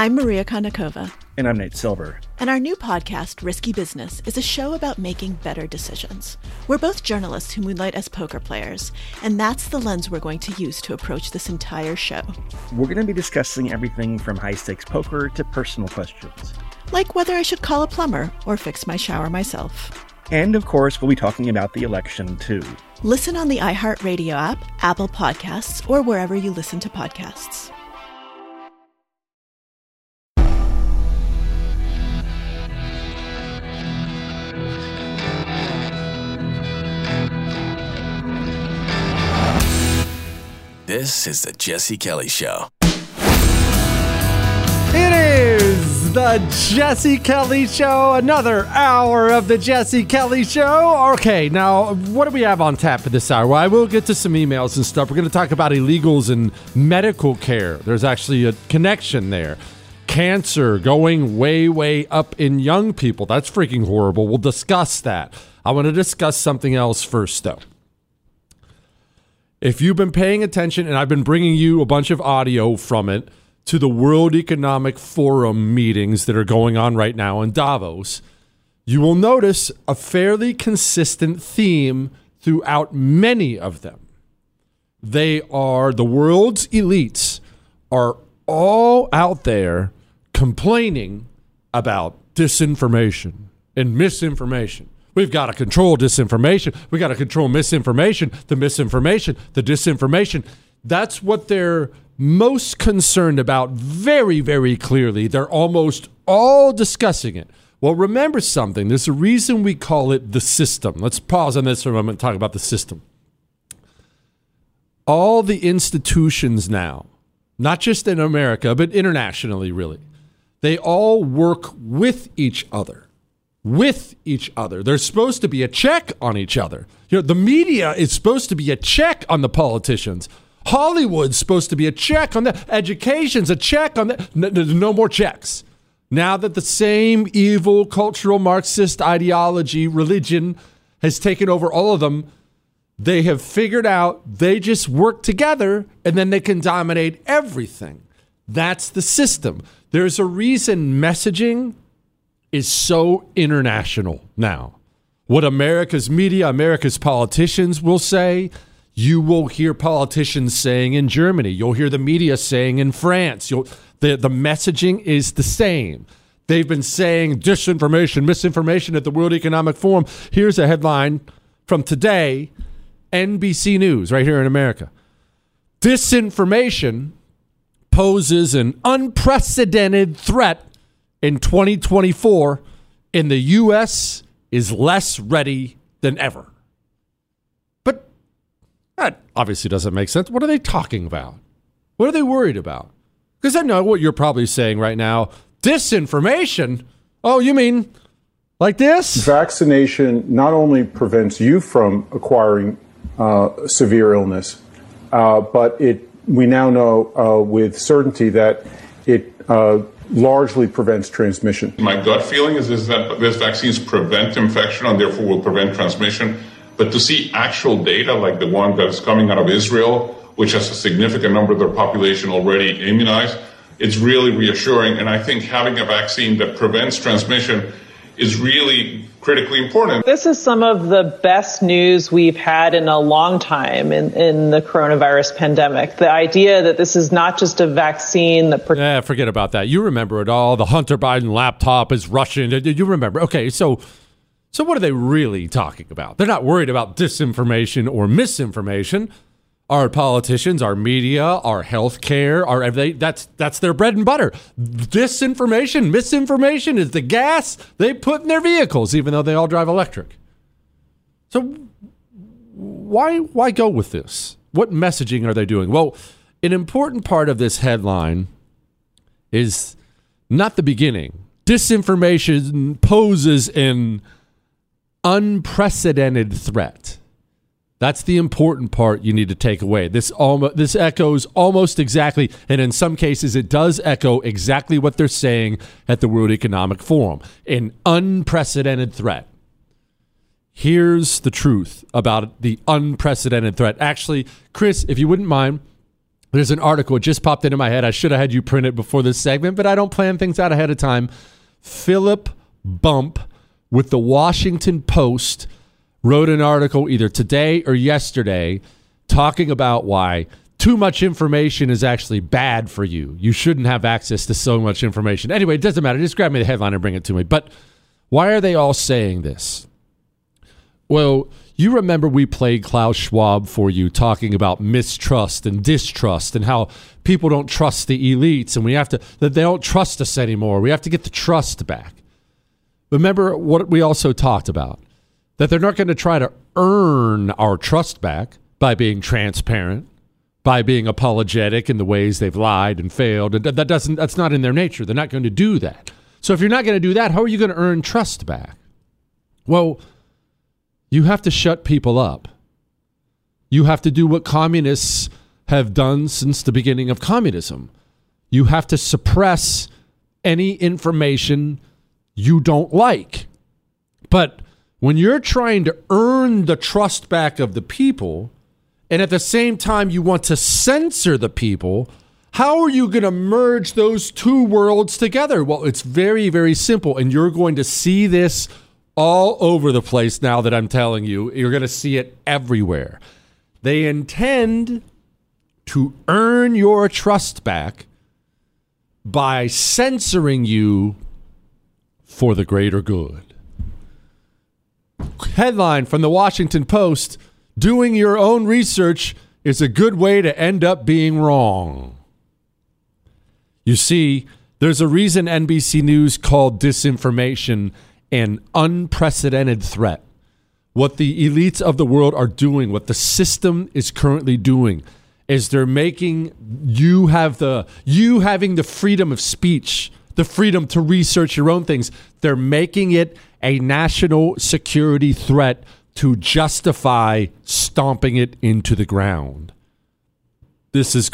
I'm Maria Konnikova. And I'm Nate Silver. And our new podcast, Risky Business, is a show about making better decisions. We're both journalists who moonlight as poker players, and that's the lens we're going to use to approach this entire show. We're going to be discussing everything from high-stakes poker to personal questions. Like whether I should call a plumber or fix my shower myself. And, of course, we'll be talking about the election, too. Listen on the iHeartRadio app, Apple Podcasts, or wherever you listen to podcasts. This is the Jesse Kelly Show. It is the Jesse Kelly Show, another hour of the Jesse Kelly Show. Okay, now, what do we have on tap for this hour? Well, I will get to some emails and stuff. We're going to talk about illegals and medical care. There's actually a connection there. Cancer going way, way up in young people. That's freaking horrible. We'll discuss that. I want to discuss something else first, though. If you've been paying attention, and I've been bringing you a bunch of audio from it, to the World Economic Forum meetings that are going on right now in Davos, you will notice a fairly consistent theme throughout many of them. The world's elites are all out there complaining about disinformation and misinformation. We've got to control disinformation. We've got to control misinformation, the disinformation. That's what they're most concerned about very, very clearly. They're almost all discussing it. Well, remember something. There's a reason we call it the system. Let's pause on this for a moment and talk about the system. All the institutions now, not just in America, but internationally, really, they all work with each other. There's supposed to be a check on each other. The media is supposed to be a check on the politicians. Hollywood's supposed to be a check on that. Education's a check on that. There's no more checks. Now that the same evil cultural Marxist ideology, religion, has taken over all of them, they have figured out they just work together and then they can dominate everything. That's the system. There's a reason messaging is so international now. What America's media, America's politicians will say, you will hear politicians saying in Germany. You'll hear the media saying in France. The messaging is the same. They've been saying disinformation, misinformation at the World Economic Forum. Here's a headline from today, NBC News, right here in America. Disinformation poses an unprecedented threat in 2024, and the U.S. is less ready than ever. But that obviously doesn't make sense. What are they talking about? What are they worried about? Because I know what you're probably saying right now. Disinformation? Oh, you mean like this? Vaccination not only prevents you from acquiring severe illness, but we now know with certainty that it largely prevents transmission. My gut feeling is that these vaccines prevent infection and therefore will prevent transmission. But to see actual data like the one that is coming out of Israel, which has a significant number of their population already immunized, it's really reassuring. And I think having a vaccine that prevents transmission is really critically important. This is some of the best news we've had in a long time in the coronavirus pandemic. The idea that this is not just a vaccine that... forget about that. You remember it all. The Hunter Biden laptop is Russian. You remember. Okay, so what are they really talking about? They're not worried about disinformation or misinformation. Our politicians, our media, our healthcare, our everything, that's their bread and butter. Disinformation, misinformation is the gas they put in their vehicles, even though they all drive electric. So why go with this? What messaging are they doing? Well, an important part of this headline is not the beginning. Disinformation poses an unprecedented threat. That's the important part you need to take away. This echoes almost exactly, and in some cases it does echo exactly what they're saying at the World Economic Forum. An unprecedented threat. Here's the truth about the unprecedented threat. Actually, Chris, if you wouldn't mind, There's an article, it just popped into my head. I should have had you print it before this segment, but I don't plan things out ahead of time. Philip Bump with the Washington Post wrote an article either today or yesterday talking about why too much information is actually bad for you. You shouldn't have access to so much information. Anyway, it doesn't matter. Just grab me the headline and bring it to me. But why are they all saying this? Well, you remember we played Klaus Schwab for you talking about mistrust and distrust and how people don't trust the elites and that they don't trust us anymore. We have to get the trust back. Remember what we also talked about, that they're not going to try to earn our trust back by being transparent, by being apologetic in the ways they've lied and failed. That's not in their nature. They're not going to do that. So if you're not going to do that, how are you going to earn trust back? Well, you have to shut people up. You have to do what communists have done since the beginning of communism. You have to suppress any information you don't like. But when you're trying to earn the trust back of the people, and at the same time you want to censor the people, how are you going to merge those two worlds together? Well, it's very, very simple, and you're going to see this all over the place now that I'm telling you. You're going to see it everywhere. They intend to earn your trust back by censoring you for the greater good. Headline from the Washington Post: doing your own research is a good way to end up being wrong. You see, there's a reason NBC News called disinformation an unprecedented threat. What the elites of the world are doing, what the system is currently doing, is they're making you having the freedom of speech, the freedom to research your own things. They're making it a national security threat to justify stomping it into the ground. This is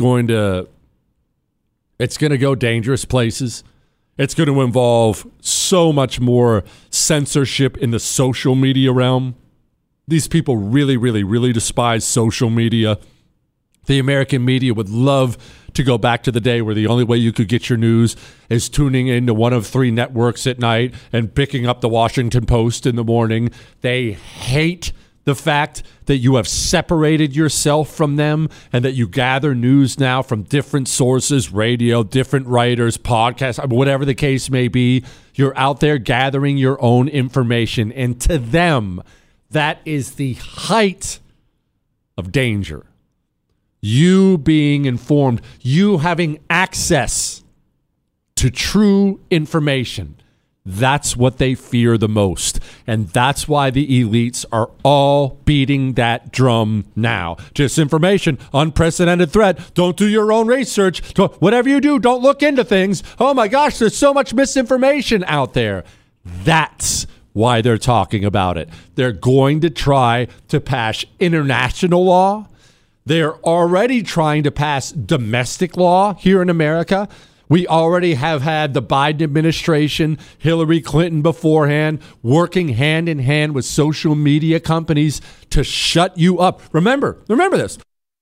it's going to go dangerous places. It's going to involve so much more censorship in the social media realm. These people really, really, really despise social media. The American media would love to go back to the day where the only way you could get your news is tuning into one of 3 networks at night and picking up the Washington Post in the morning. They hate the fact that you have separated yourself from them and that you gather news now from different sources, radio, different writers, podcasts, whatever the case may be. You're out there gathering your own information, and to them, that is the height of danger. You being informed, you having access to true information. That's what they fear the most. And that's why the elites are all beating that drum now. Disinformation, unprecedented threat. Don't do your own research. Whatever you do, don't look into things. Oh my gosh, there's so much misinformation out there. That's why they're talking about it. They're going to try to pass international law. They're already trying to pass domestic law here in America. We already have had the Biden administration, Hillary Clinton beforehand, working hand in hand with social media companies to shut you up. Remember this.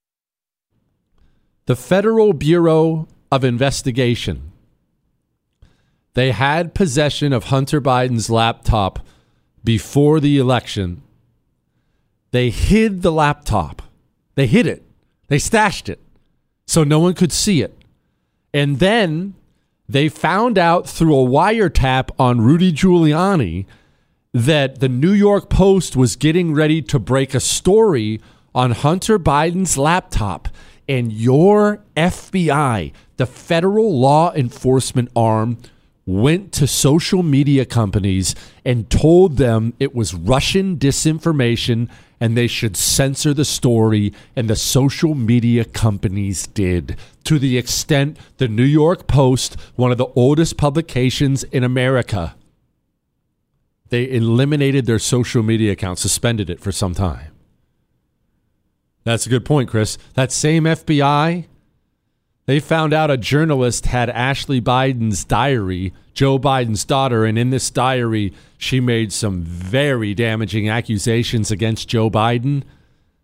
The Federal Bureau of Investigation, they had possession of Hunter Biden's laptop before the election. They hid the laptop. They hid it. They stashed it so no one could see it. And then they found out through a wiretap on Rudy Giuliani that the New York Post was getting ready to break a story on Hunter Biden's laptop. And your FBI, the federal law enforcement arm, went to social media companies and told them it was Russian disinformation and they should censor the story, and the social media companies did, to the extent the New York Post, one of the oldest publications in America, they eliminated their social media account, suspended it for some time. That's a good point, Chris. That same FBI, they found out a journalist had Ashley Biden's diary, Joe Biden's daughter, and in this diary, she made some very damaging accusations against Joe Biden.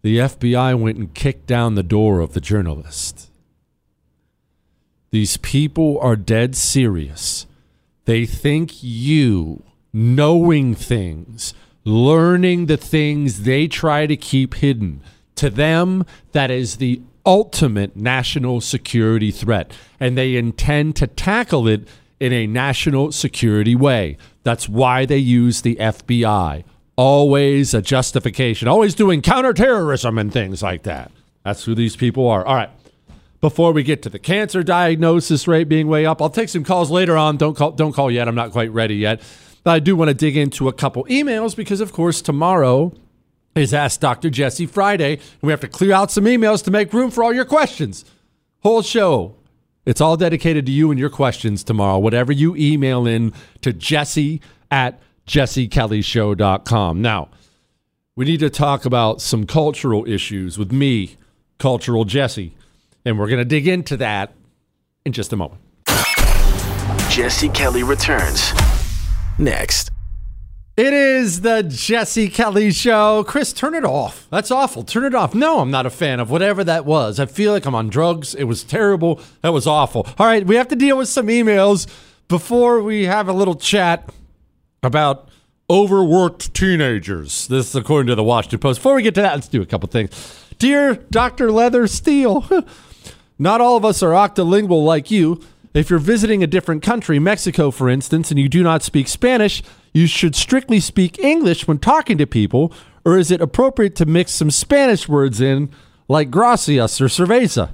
the FBI went and kicked down the door of the journalist. These people are dead serious. They think you, knowing things, learning the things they try to keep hidden, to them, that is the ultimate national security threat, and they intend to tackle it in a national security way. That's why they use the FBI. Always a justification, always doing counterterrorism and things like that. That's who these people are. All right. Before we get to the cancer diagnosis rate being way up, I'll take some calls later on. Don't call yet. I'm not quite ready yet. But I do want to dig into a couple emails because, of course, tomorrow is Ask Dr. Jesse Friday, and we have to clear out some emails to make room for all your questions. Whole show. It's all dedicated to you and your questions tomorrow. Whatever you email in to jesse@jessekellyshow.com. Now, we need to talk about some cultural issues with me, Cultural Jesse, and we're going to dig into that in just a moment. Jesse Kelly returns next. It is the Jesse Kelly Show. Chris, turn it off. That's awful. Turn it off. No, I'm not a fan of whatever that was. I feel like I'm on drugs. It was terrible. That was awful. All right, we have to deal with some emails before we have a little chat about overworked teenagers. This is according to the Washington Post. Before we get to that, let's do a couple things. Dear Dr. Leather Steele, not all of us are octolingual like you. If you're visiting a different country, Mexico, for instance, and you do not speak Spanish, you should strictly speak English when talking to people, or is it appropriate to mix some Spanish words in, like gracias or cerveza?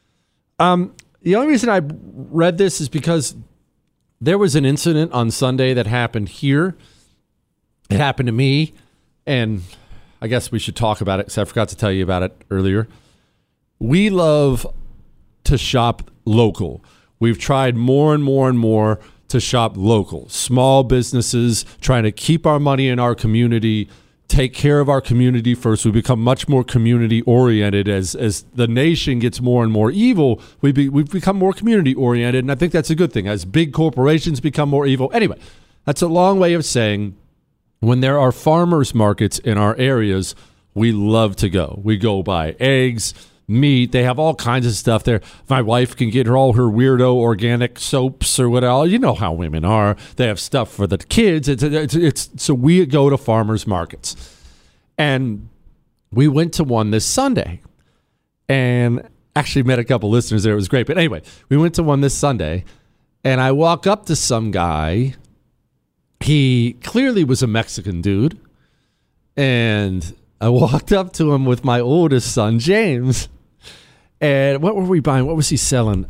The only reason I read this is because there was an incident on Sunday that happened here. It happened to me, and I guess we should talk about it because I forgot to tell you about it earlier. We love to shop local. We've tried more and more and more to shop local. Small businesses, trying to keep our money in our community, take care of our community first. We become much more community-oriented. As the nation gets more and more evil, we've become more community-oriented, and I think that's a good thing. As big corporations become more evil. Anyway, that's a long way of saying when there are farmers markets in our areas, we love to go. We go buy eggs, meat. They have all kinds of stuff there. My wife can get all her weirdo organic soaps or whatever. You know how women are. They have stuff for the kids. So we go to farmers markets. And we went to one this Sunday and actually met a couple listeners there. It was great. But anyway, we went to one this Sunday and I walk up to some guy. He clearly was a Mexican dude. And I walked up to him with my oldest son, James. And what were we buying? What was he selling?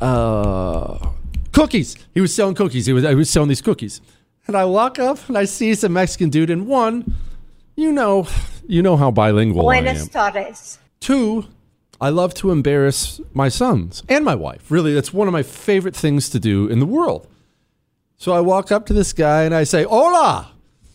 Cookies. He was selling cookies. He was selling these cookies. And I walk up and I see he's a Mexican dude. And one, you know how bilingual Buenas I am. tardes. Two, I love to embarrass my sons and my wife. Really, that's one of my favorite things to do in the world. So I walk up to this guy and I say, hola.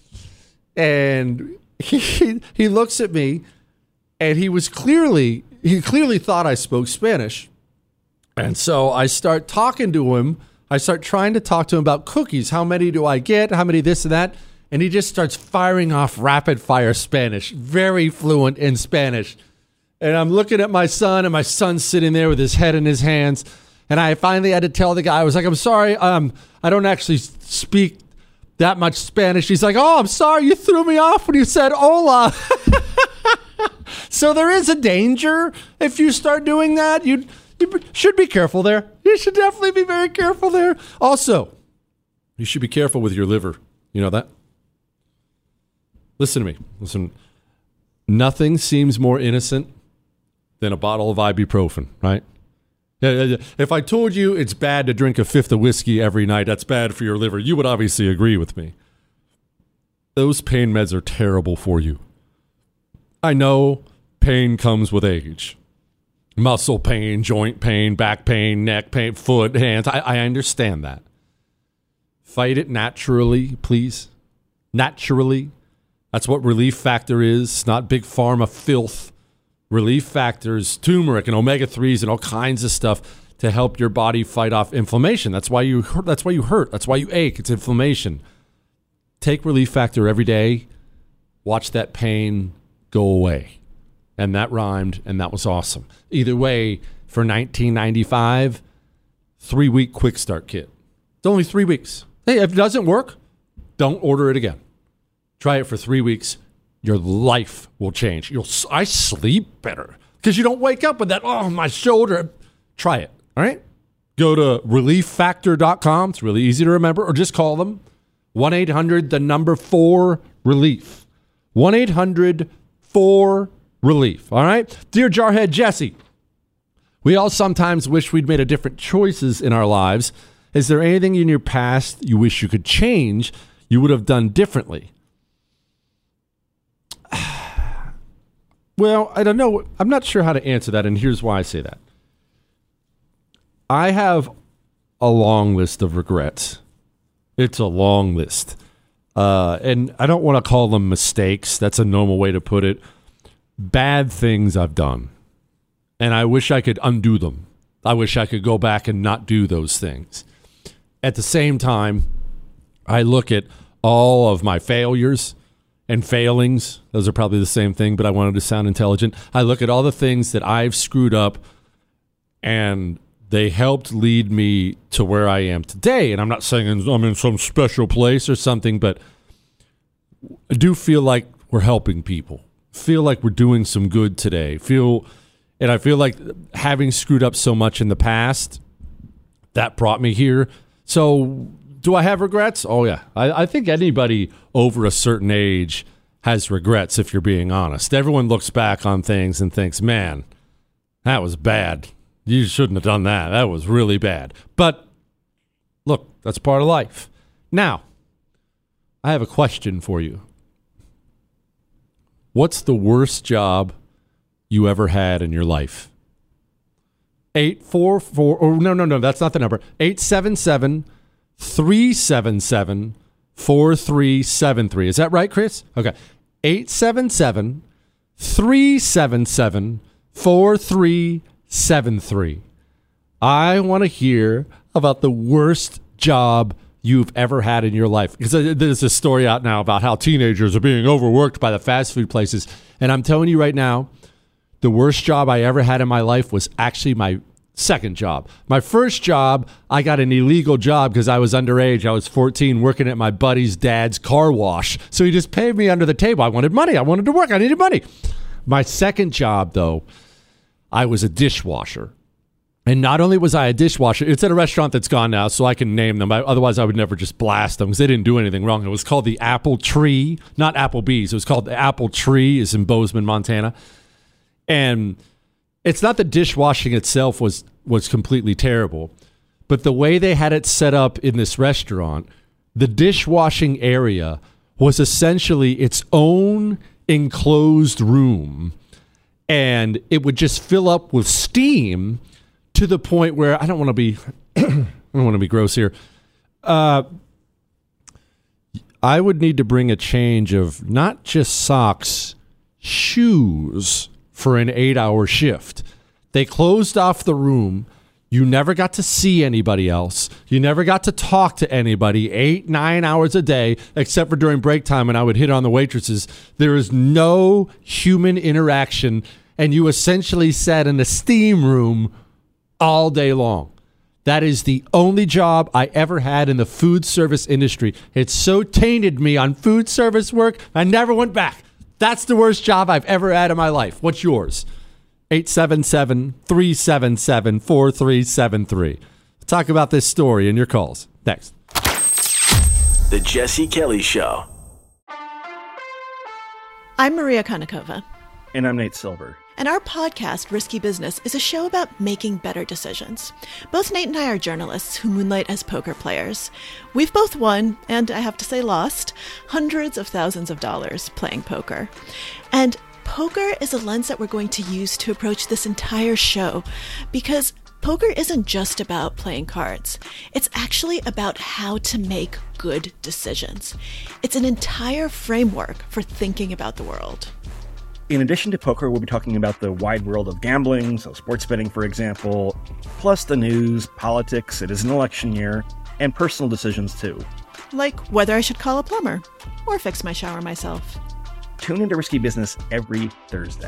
And he looks at me and he clearly thought I spoke Spanish. And so I start talking to him. I start trying to talk to him about cookies. How many do I get? How many this and that? And he just starts firing off rapid fire Spanish, very fluent in Spanish. And I'm looking at my son, and my son's sitting there with his head in his hands. And I finally had to tell the guy, I was like, I'm sorry, I don't actually speak that much Spanish. He's like, oh, I'm sorry, you threw me off when you said hola. So there is a danger if you start doing that. You should be careful there. You should definitely be very careful there. Also, you should be careful with your liver. You know that? Listen to me. Listen. Nothing seems more innocent than a bottle of ibuprofen, right? If I told you it's bad to drink a fifth of whiskey every night, that's bad for your liver, you would obviously agree with me. Those pain meds are terrible for you. I know pain comes with age. Muscle pain, joint pain, back pain, neck pain, foot, hands. I understand that. Fight it naturally, please. Naturally. That's what Relief Factor is, not big pharma filth. Relief Factors, turmeric and omega-3s and all kinds of stuff to help your body fight off inflammation. That's why you hurt. That's why you ache. It's inflammation. Take Relief Factor every day. Watch that pain go away. and that rhymed, and that was awesome. Either way, for $19.95, 3-week quick start kit. It's only 3 weeks. Hey, if it doesn't work, don't order it again. Try it for 3 weeks. Your life will change. I sleep better because you don't wake up with that, oh, my shoulder. Try it, all right? Go to relieffactor.com. It's really easy to remember, or just call them. 1-800-4-RELIEF. 1-800-4-RELIEF, all right? Dear Jarhead Jesse, we all sometimes wish we'd made a different choices in our lives. Is there anything in your past you wish you could change, you would have done differently? Well, I don't know. I'm not sure how to answer that, and here's why I say that. I have a long list of regrets. It's a long list. And I don't want to call them mistakes. That's a normal way to put it. Bad things I've done. And I wish I could undo them. I wish I could go back and not do those things. At the same time, I look at all of my failures and failings. Those are probably the same thing, but I wanted to sound intelligent. I look at all the things that I've screwed up, and they helped lead me to where I am today. And I'm not saying I'm in some special place or something, but I do feel like we're helping people. Feel like we're doing some good today. And I feel like having screwed up so much in the past, that brought me here. So do I have regrets? Oh, yeah. I think anybody over a certain age has regrets, if you're being honest. Everyone looks back on things and thinks, man, that was bad. You shouldn't have done that. That was really bad. But look, that's part of life. Now, I have a question for you. What's the worst job you ever had in your life? 844, no, that's not the number. 877-377-4373. Is that right, Chris? Okay. 877-377-4373. I want to hear about the worst job you've ever had in your life. Because there's a story out now about how teenagers are being overworked by the fast food places. And I'm telling you right now, the worst job I ever had in my life was actually my second job. My first job, I got an illegal job because I was underage. I was 14 working at my buddy's dad's car wash. So he just paid me under the table. I wanted money. I wanted to work. I needed money. My second job, though, I was a dishwasher. And not only was I a dishwasher, it's at a restaurant that's gone now, so I can name them. Otherwise, I would never just blast them because they didn't do anything wrong. It was called the Apple Tree, not Applebee's. It was called the Apple Tree. It's in Bozeman, Montana. And it's not that dishwashing itself was completely terrible, but the way they had it set up in this restaurant, the dishwashing area was essentially its own enclosed room, and it would just fill up with steam to the point where I don't want to be gross here. I would need to bring a change of not just socks, shoes for an 8-hour shift. They closed off the room. You never got to see anybody else. You never got to talk to anybody 8-9 hours a day, except for during break time when I would hit on the waitresses. There is no human interaction, and you essentially sat in a steam room all day long. That is the only job I ever had in the food service industry. It so tainted me on food service work, I never went back. That's the worst job I've ever had in my life. What's yours? 877-377-4373. Talk about this story in your calls. Next. The Jesse Kelly Show. I'm Maria Konnikova. And I'm Nate Silver. And our podcast, Risky Business, is a show about making better decisions. Both Nate and I are journalists who moonlight as poker players. We've both won, and I have to say lost, hundreds of thousands of dollars playing poker. And poker is a lens that we're going to use to approach this entire show, because poker isn't just about playing cards. It's actually about how to make good decisions. It's an entire framework for thinking about the world. In addition to poker, we'll be talking about the wide world of gambling, so sports betting, for example, plus the news, politics, it is an election year, and personal decisions, too. Like whether I should call a plumber or fix my shower myself. Tune into Risky Business every Thursday.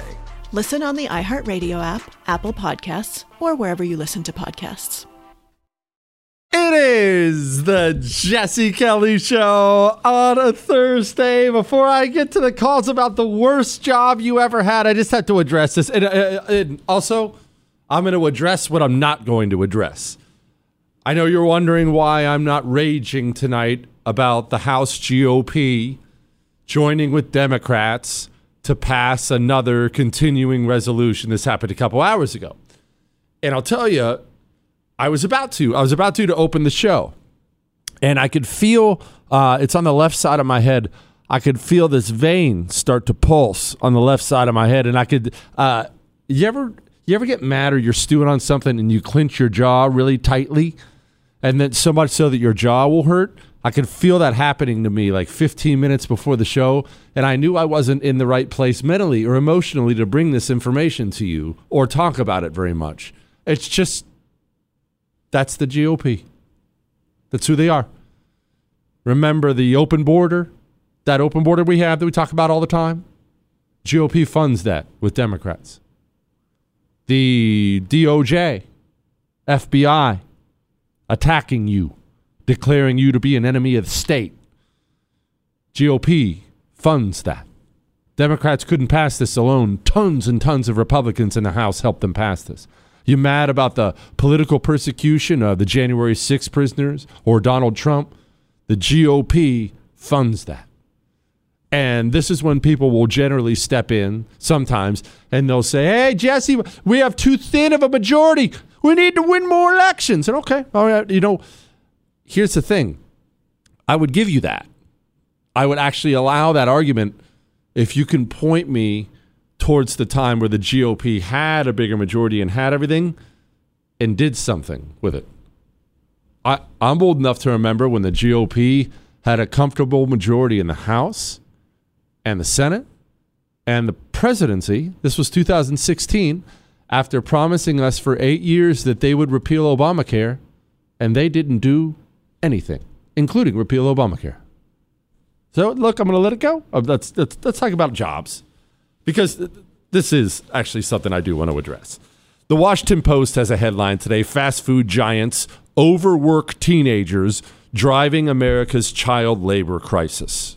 Listen on the iHeartRadio app, Apple Podcasts, or wherever you listen to podcasts. It is the Jesse Kelly Show on a Thursday. Before I get to the calls about the worst job you ever had, I just have to address this. And also, I'm going to address what I'm not going to address. I know you're wondering why I'm not raging tonight about the House GOP joining with Democrats to pass another continuing resolution. This happened a couple hours ago. And I'll tell you, I was about to open the show, and I could feel, it's on the left side of my head, I could feel this vein start to pulse on the left side of my head, and I could, you ever get mad or you're stewing on something and you clench your jaw really tightly, and then so much so that your jaw will hurt? I could feel that happening to me like 15 minutes before the show, and I knew I wasn't in the right place mentally or emotionally to bring this information to you or talk about it very much. It's just, that's the GOP. That's who they are. Remember the open border? That open border we have that we talk about all the time? GOP funds that with Democrats. The DOJ, FBI, attacking you, declaring you to be an enemy of the state. GOP funds that. Democrats couldn't pass this alone. Tons and tons of Republicans in the House helped them pass this. You mad about the political persecution of the January 6th prisoners or Donald Trump? The GOP funds that. And this is when people will generally step in sometimes and they'll say, hey, Jesse, we have too thin of a majority. We need to win more elections. And okay, all right, here's the thing. I would give you that. I would actually allow that argument if you can point me towards the time where the GOP had a bigger majority and had everything and did something with it. I'm old enough to remember when the GOP had a comfortable majority in the House and the Senate and the presidency. This was 2016, after promising us for 8 years that they would repeal Obamacare, and they didn't do anything, including repeal Obamacare. So, look, I'm going to let it go. Let's talk about jobs. Because this is actually something I do want to address. The Washington Post has a headline today: fast food giants overwork teenagers, driving America's child labor crisis.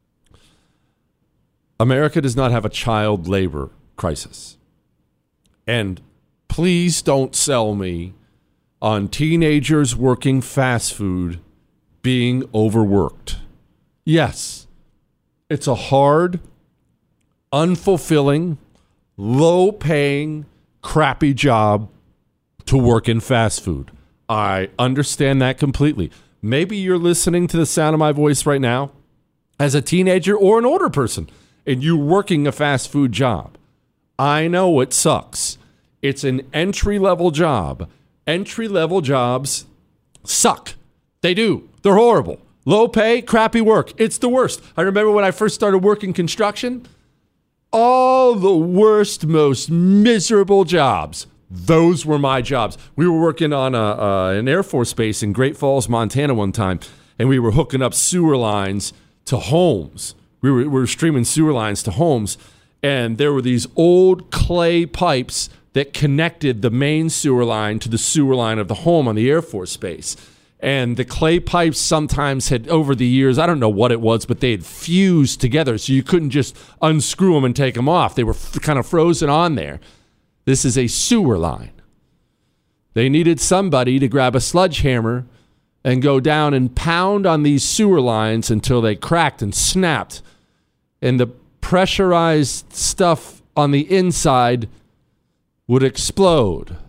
America does not have a child labor crisis. And please don't sell me on teenagers working fast food being overworked. Yes, it's a hard, unfulfilling, low-paying, crappy job to work in fast food. I understand that completely. Maybe you're listening to the sound of my voice right now as a teenager or an older person, and you're working a fast food job. I know it sucks. It's an entry-level job. Entry-level jobs suck. They do. They're horrible. Low pay, crappy work. It's the worst. I remember when I first started working construction, all the worst, most miserable jobs. Those were my jobs. We were working on an Air Force base in Great Falls, Montana one time, and we were hooking up sewer lines to homes. We were streaming sewer lines to homes, and there were these old clay pipes that connected the main sewer line to the sewer line of the home on the Air Force base. And the clay pipes sometimes had, over the years, I don't know what it was, but they had fused together, so you couldn't just unscrew them and take them off. They were kind of frozen on there. This is a sewer line. They needed somebody to grab a sledgehammer and go down and pound on these sewer lines until they cracked and snapped. And the pressurized stuff on the inside would explode.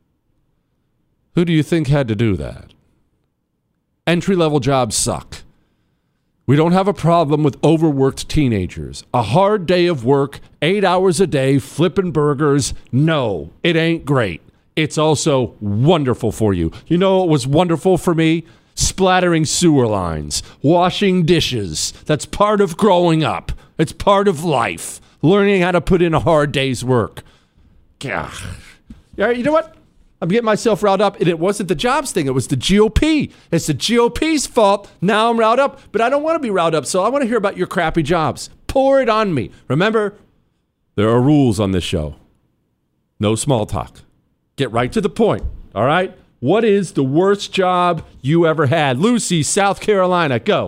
Who do you think had to do that? Entry-level jobs suck. We don't have a problem with overworked teenagers. A hard day of work, 8 hours a day, flipping burgers. No, it ain't great. It's also wonderful for you. You know what was wonderful for me? Splattering sewer lines, washing dishes. That's part of growing up. It's part of life. Learning how to put in a hard day's work. Gosh. You know what? I'm getting myself riled up, and it wasn't the jobs thing. It was the GOP. It's the GOP's fault. Now I'm riled up, but I don't want to be riled up, so I want to hear about your crappy jobs. Pour it on me. Remember, There are rules on this show. No small talk. Get right to the point, all right? What is the worst job you ever had? Lucy, South Carolina, go.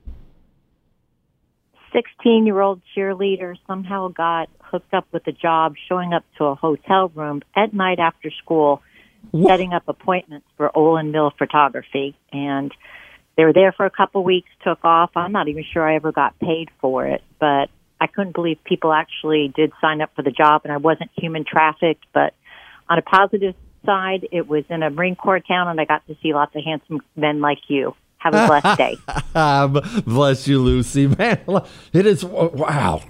16-year-old cheerleader somehow got hooked up with a job showing up to a hotel room at night after school, setting up appointments for Olin Mill photography. And they were there for a couple weeks, took off. I'm not even sure I ever got paid for it, but I couldn't believe people actually did sign up for the job, and I wasn't human trafficked. But on a positive side, it was in a Marine Corps town, and I got to see lots of handsome men like you. Have a blessed day. Bless you, Lucy. Man, it is, wow.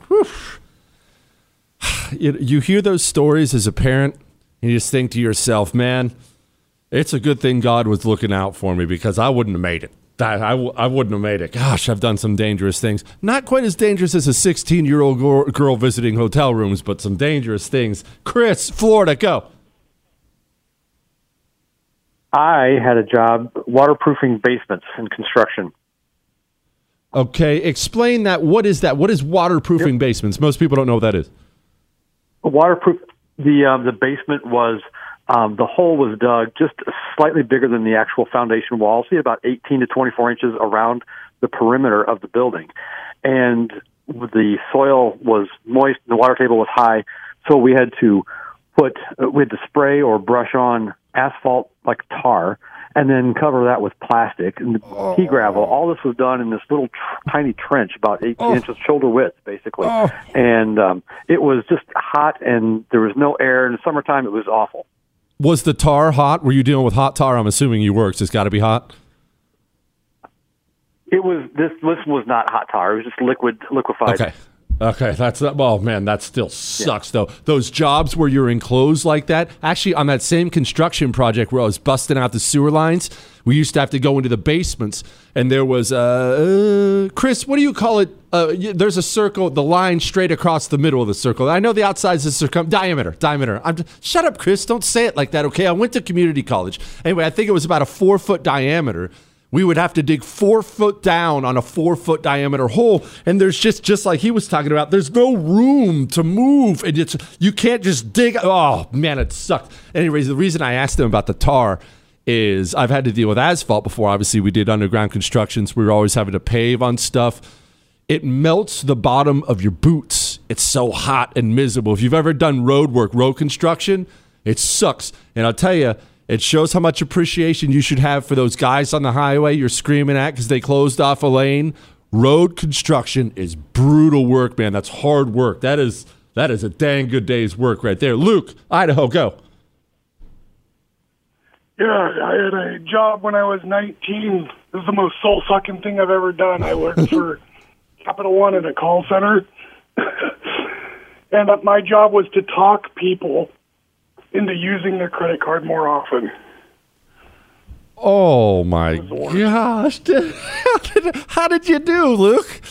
You hear those stories as a parent, and you just think to yourself, man, it's a good thing God was looking out for me, because I wouldn't have made it. I wouldn't have made it. Gosh, I've done some dangerous things. Not quite as dangerous as a 16-year-old girl visiting hotel rooms, but some dangerous things. Chris, Florida, go. I had a job waterproofing basements in construction. Okay, explain that. What is that? What is waterproofing basements? Most people don't know what that is. Waterproof. The basement was the hole was dug just slightly bigger than the actual foundation wall, so about 18 to 24 inches around the perimeter of the building, and the soil was moist and the water table was high, so we had to spray or brush on asphalt like tar, and then cover that with plastic and pea gravel. All this was done in this little tiny trench, about 18 inches shoulder width, basically. And it was just hot, and there was no air. In the summertime, it was awful. Was the tar hot? Were you dealing with hot tar? I'm assuming you were, 'cause it's got to be hot. It was this was not hot tar. It was just liquefied. Okay, that still sucks, though. Those jobs where you're enclosed like that, actually on that same construction project where I was busting out the sewer lines, we used to have to go into the basements, and there was, Chris, what do you call it? There's a circle, the line straight across the middle of the circle. I know the outside's the diameter. Shut up, Chris, don't say it like that, okay? I went to community college. Anyway, I think it was about a 4-foot diameter. We would have to dig 4 foot down on a 4-foot diameter hole, and there's just like he was talking about, there's no room to move, and you can't just dig. Oh man, it sucked. Anyways, the reason I asked him about the tar is I've had to deal with asphalt before. Obviously, we did underground constructions. We were always having to pave on stuff. It melts the bottom of your boots. It's so hot and miserable. If you've ever done road construction, it sucks. And I'll tell you, it shows how much appreciation you should have for those guys on the highway you're screaming at because they closed off a lane. Road construction is brutal work, man. That's hard work. That is a dang good day's work right there. Luke, Idaho, go. Yeah, I had a job when I was 19. This is the most soul-sucking thing I've ever done. I worked for Capital One in a call center. And my job was to talk people into using their credit card more often. Oh, my gosh. How did you do, Luke?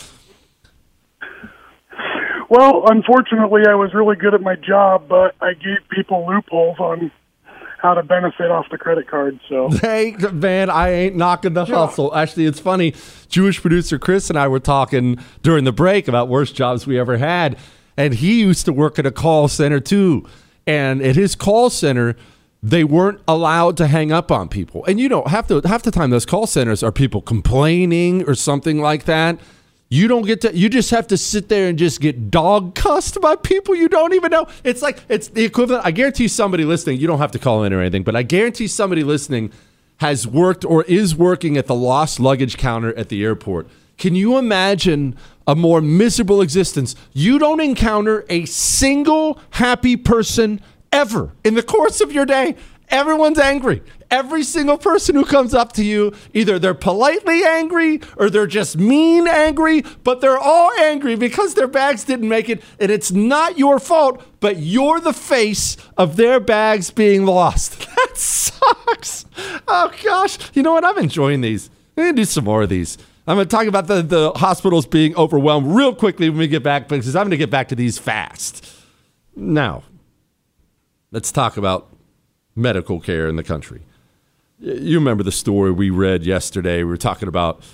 Well, unfortunately, I was really good at my job, but I gave people loopholes on how to benefit off the credit card. So, hey, man, I ain't knocking the hustle. Actually, it's funny. Jewish producer Chris and I were talking during the break about worst jobs we ever had, and he used to work at a call center, too. And at his call center, they weren't allowed to hang up on people. And, half the time those call centers are people complaining or something like that. You don't get to, you just have to sit there and just get dog cussed by people you don't even know. It's like, it's the equivalent. I guarantee somebody listening, you don't have to call in or anything, but I guarantee somebody listening has worked or is working at the lost luggage counter at the airport. Can you imagine a more miserable existence? You don't encounter a single happy person ever in the course of your day. Everyone's angry. Every single person who comes up to you, either they're politely angry or they're just mean angry, but they're all angry because their bags didn't make it, and it's not your fault, but you're the face of their bags being lost. That sucks. Oh, gosh. You know what? I'm enjoying these. I'm going to do some more of these. I'm going to talk about the hospitals being overwhelmed real quickly when we get back, because I'm going to get back to these fast. Now, let's talk about medical care in the country. You remember the story we read yesterday. We were talking about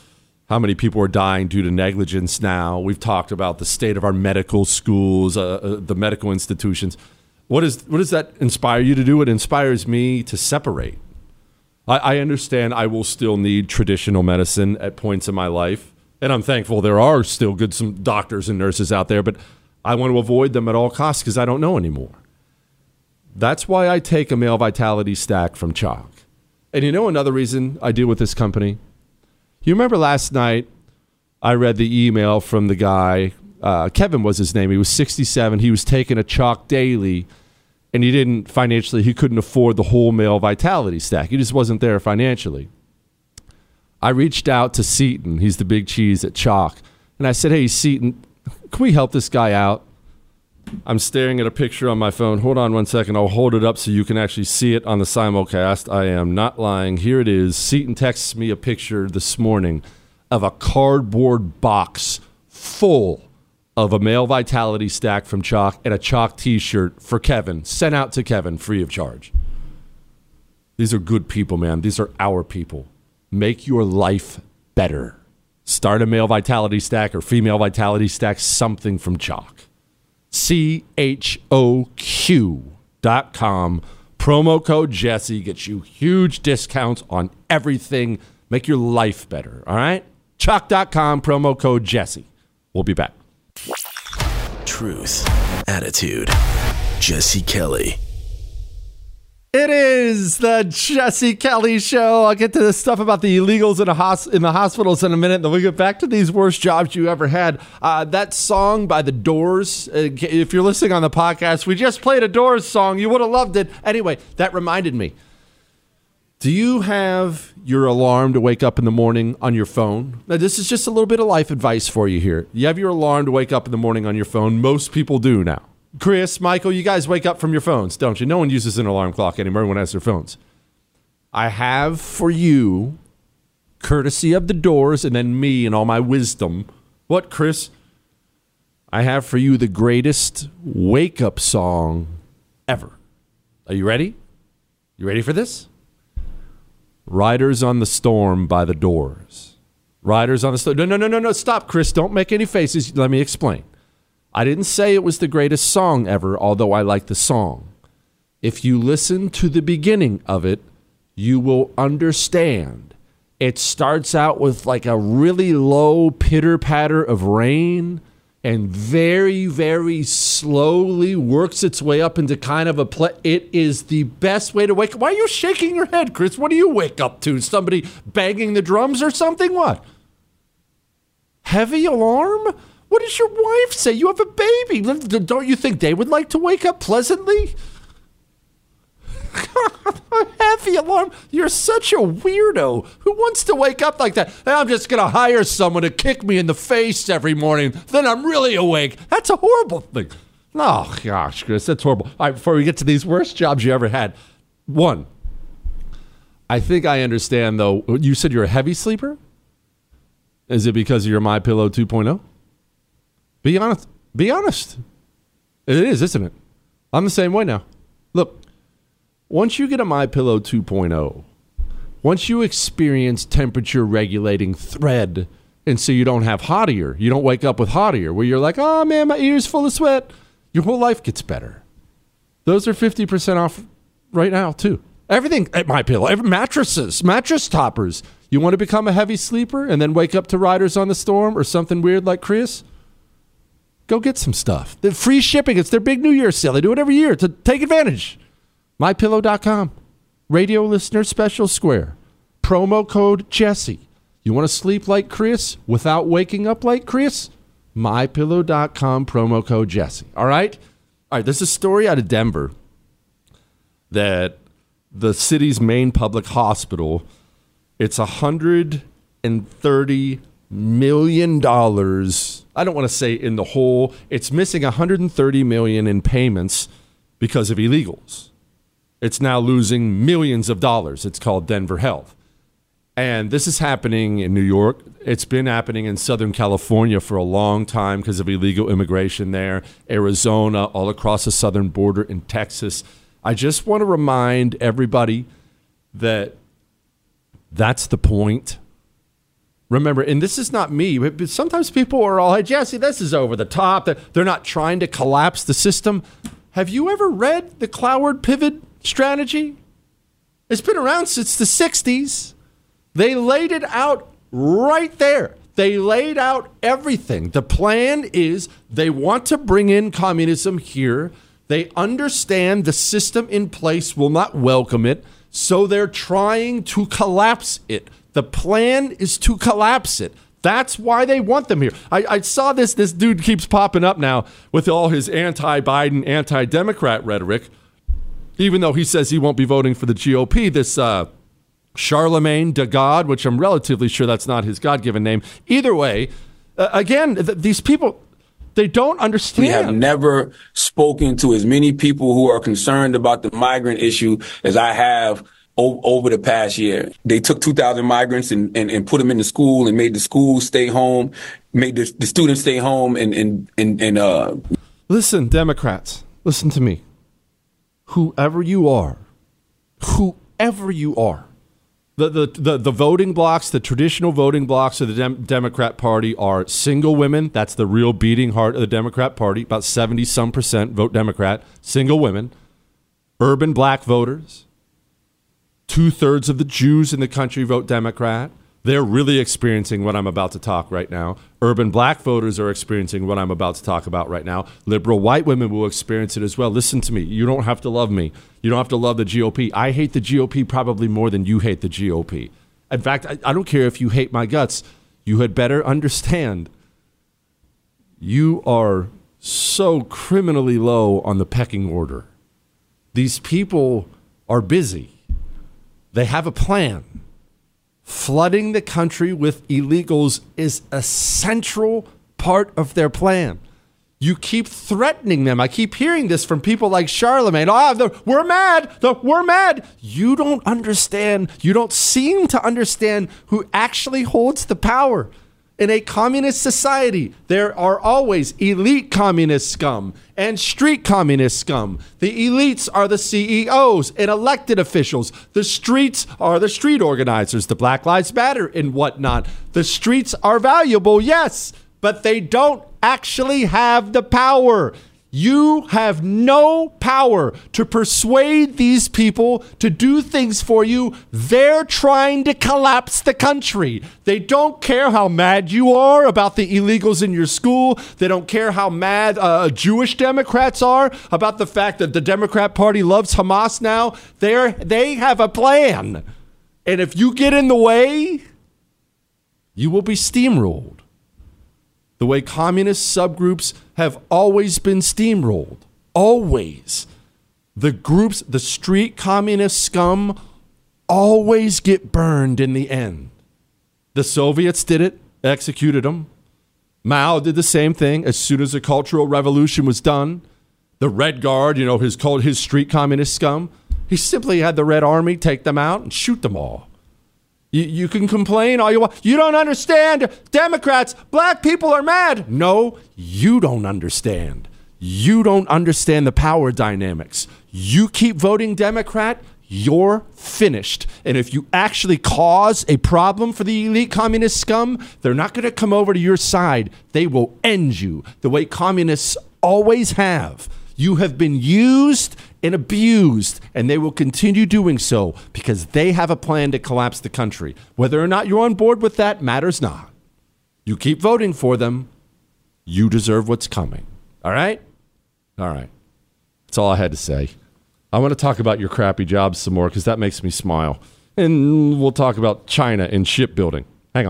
how many people are dying due to negligence now. We've talked about the state of our medical schools, the medical institutions. What does that inspire you to do? It inspires me to separate. I understand I will still need traditional medicine at points in my life, and I'm thankful there are still some doctors and nurses out there, but I want to avoid them at all costs because I don't know anymore. That's why I take a Male Vitality Stack from Choq. And you know another reason I deal with this company? You remember last night I read the email from the guy, Kevin was his name. He was 67. He was taking a Choq daily, and he couldn't afford the whole Male Vitality Stack. He just wasn't there financially. I reached out to Seaton. He's the big cheese at Choq. And I said, hey, Seaton, can we help this guy out? I'm staring at a picture on my phone. Hold on 1 second. I'll hold it up so you can actually see it on the simulcast. I am not lying. Here it is. Seaton texts me a picture this morning of a cardboard box full of a Male Vitality Stack from Choq and a Choq t-shirt for Kevin, sent out to Kevin free of charge. These are good people, man. These are our people. Make your life better. Start a Male Vitality Stack or Female Vitality Stack, something from Choq. CHOQ.com. Promo code Jesse gets you huge discounts on everything. Make your life better, all right? Choq.com, promo code Jesse. We'll be back. Truth, attitude, Jesse Kelly. It is the Jesse Kelly Show. I'll get to the stuff about the illegals in the hospitals in a minute. Then we'll get back to these worst jobs you ever had. That song by The Doors, if you're listening on the podcast, we just played a Doors song. You would have loved it. Anyway, that reminded me. Do you have your alarm to wake up in the morning on your phone? Now, this is just a little bit of life advice for you here. You have your alarm to wake up in the morning on your phone. Most people do now. Chris, Michael, you guys wake up from your phones, don't you? No one uses an alarm clock anymore. Everyone has their phones. I have for you, courtesy of The Doors and then me and all my wisdom. What, Chris? I have for you the greatest wake-up song ever. Are you ready? You ready for this? Riders on the Storm by The Doors. Riders on the Storm. No. Stop, Chris. Don't make any faces. Let me explain. I didn't say it was the greatest song ever, although I like the song. If you listen to the beginning of it, you will understand. It starts out with like a really low pitter-patter of rain and very, very slowly works its way up into kind of a it is the best way to wake up. Why are you shaking your head, Chris? What do you wake up to? Somebody banging the drums or something? What? Heavy alarm? What does your wife say? You have a baby. Don't you think they would like to wake up pleasantly? Heavy alarm. You're such a weirdo. Who wants to wake up like that? I'm just going to hire someone to kick me in the face every morning. Then I'm really awake. That's a horrible thing. Oh, gosh, Chris, that's horrible. All right, before we get to these worst jobs you ever had. One, I think I understand, though. You said you're a heavy sleeper? Is it because of your MyPillow 2.0? Be honest. Be honest. It is, isn't it? I'm the same way now. Look, once you get a MyPillow 2.0, once you experience temperature regulating thread, and so you don't have hot ear, you don't wake up with hot ear, where you're like, oh man, my ear's full of sweat, your whole life gets better. Those are 50% off right now, too. Everything at MyPillow, mattresses, mattress toppers. You want to become a heavy sleeper and then wake up to Riders on the Storm or something weird like Chris? Go get some stuff. The free shipping. It's their big New Year's sale. They do it every year to take advantage. MyPillow.com. Radio listener special square. Promo code Jesse. You want to sleep like Chris without waking up like Chris? MyPillow.com. Promo code Jesse. All right? All right, there's a story out of Denver that the city's main public hospital, it's $130 million. I don't want to say in the hole. It's missing $130 million in payments because of illegals. It's now losing millions of dollars. It's called Denver Health. And this is happening in New York. It's been happening in Southern California for a long time because of illegal immigration there. Arizona, all across the southern border in Texas. I just want to remind everybody that that's the point. Remember, and this is not me, but sometimes people are all, hey, Jesse, this is over the top. They're not trying to collapse the system. Have you ever read the Cloward Pivot strategy? It's been around since the 60s. They laid it out right there. They laid out everything. The plan is they want to bring in communism here. They understand the system in place will not welcome it, so they're trying to collapse it. The plan is to collapse it. That's why they want them here. I saw this dude keeps popping up now with all his anti-Biden, anti-Democrat rhetoric, even though he says he won't be voting for the GOP. This Charlemagne de God, which I'm relatively sure that's not his God-given name. Either way, again, these people, they don't understand. We have never spoken to as many people who are concerned about the migrant issue as I have over the past year. They took 2,000 migrants and put them into school and made the schools stay home, made the students stay home and Listen, Democrats, listen to me. Whoever you are, the voting blocks, the traditional voting blocks of the Democrat Party are single women. That's the real beating heart of the Democrat Party. About 70% vote Democrat. Single women. Urban black voters. 2/3 of the Jews in the country vote Democrat. They're really experiencing what I'm about to talk right now. Urban black voters are experiencing what I'm about to talk about right now. Liberal white women will experience it as well. Listen to me. You don't have to love me. You don't have to love the GOP. I hate the GOP probably more than you hate the GOP. In fact, I don't care if you hate my guts. You had better understand you are so criminally low on the pecking order. These people are busy. They have a plan. Flooding the country with illegals is a central part of their plan. You keep threatening them. I keep hearing this from people like Charlemagne. We're mad. We're mad. You don't understand. You don't seem to understand who actually holds the power. In a communist society, there are always elite communist scum and street communist scum. The elites are the CEOs and elected officials. The streets are the street organizers, the Black Lives Matter and whatnot. The streets are valuable, yes, but they don't actually have the power. You have no power to persuade these people to do things for you. They're trying to collapse the country. They don't care how mad you are about the illegals in your school. They don't care how mad Jewish Democrats are about the fact that the Democrat Party loves Hamas now. They have a plan. And if you get in the way, you will be steamrolled. The way communist subgroups have always been steamrolled. Always. The groups, the street communist scum, always get burned in the end. The Soviets did it, executed them. Mao did the same thing as soon as the Cultural Revolution was done. The Red Guard, his street communist scum, he simply had the Red Army take them out and shoot them all. You can complain all you want. You don't understand. Democrats, black people are mad. No, you don't understand. You don't understand the power dynamics. You keep voting Democrat, you're finished. And if you actually cause a problem for the elite communist scum, they're not going to come over to your side. They will end you the way communists always have. You have been used and abused, and they will continue doing so because they have a plan to collapse the country. Whether or not you're on board with that matters not. You keep voting for them. You deserve what's coming. All right? All right. That's all I had to say. I want to talk about your crappy jobs some more because that makes me smile. And we'll talk about China and shipbuilding. Hang on.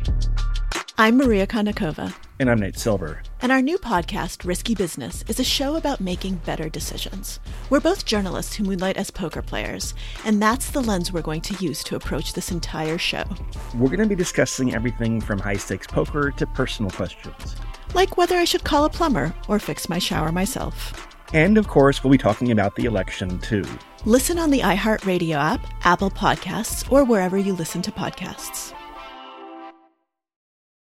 I'm Maria Konnikova. And I'm Nate Silver. And our new podcast, Risky Business, is a show about making better decisions. We're both journalists who moonlight as poker players, and that's the lens we're going to use to approach this entire show. We're going to be discussing everything from high-stakes poker to personal questions. Like whether I should call a plumber or fix my shower myself. And, of course, we'll be talking about the election, too. Listen on the iHeartRadio app, Apple Podcasts, or wherever you listen to podcasts.